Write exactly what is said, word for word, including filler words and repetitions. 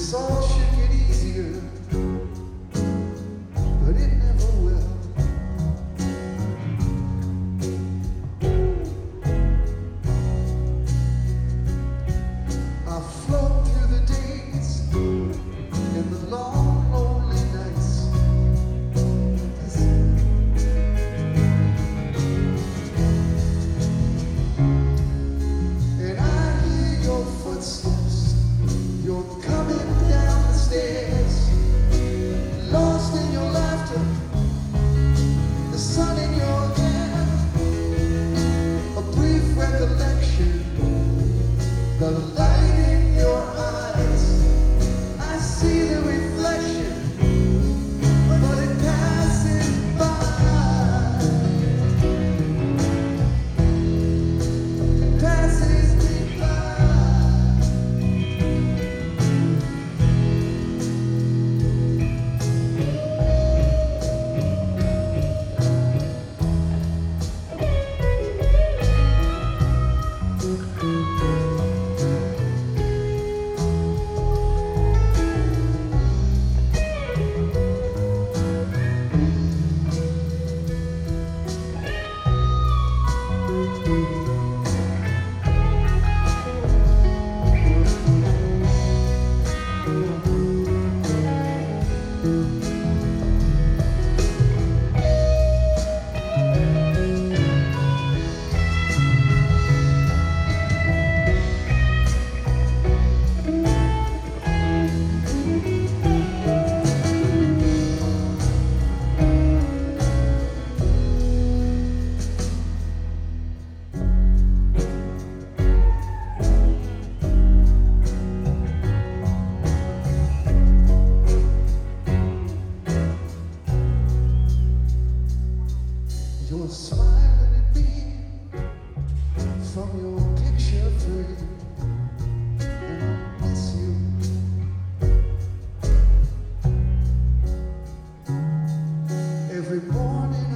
This all should get easier, but it never will. I float through the days and the long, lonely nights. And I hear your footsteps. You're coming down the stairs, lost in your laughter, the sun in your hair, a brief recollection, the light in your eyes. I see the reflection, but it passes by. It passes me by. You're smiling at me from your picture frame, and I miss you. Every morning